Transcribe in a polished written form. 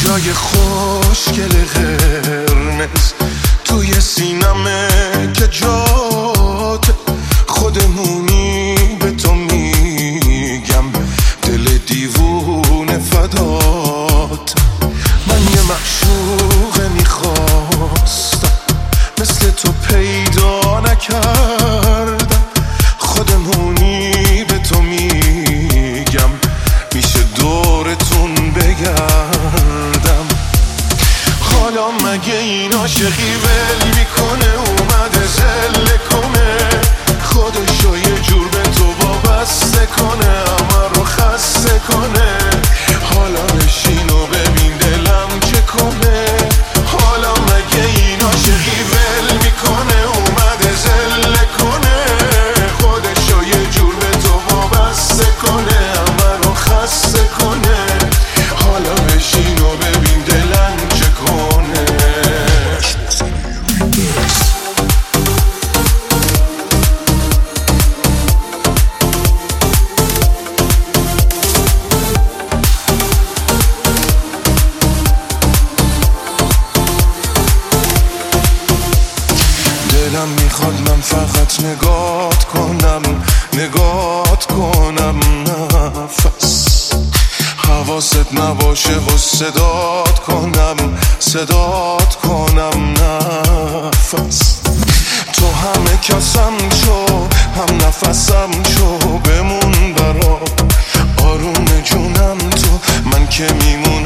جای خوشگل قرمز توی سینمه که جات خودمونی به تو میگم دل دیوونه فدات. من یه معشوقه میخواستم مثل تو پیدا نکردم، خودمونی به تو میگم میشه دورتون بگردم. حالا مگه این عاشقی ول میکنه اومده زله کنه خودشو یه جور به تو وابسته کنه همه رو خسته کنه. حالا نشین و ببین دلم چه کنه. حالا مگه این عاشقی ول میکنه اومده زله کنه خودشو یه جور به تو وابسته کنه همه رو خسته کنه. حالا بشین و ببین دلم چه کنه. دلم میخواد من فقط نگات کنم نفس حواست نباشه و صدات کنم نفس. تو همه کسم شو هم نفسم شو بمون برا آروم جونم تو من که میمون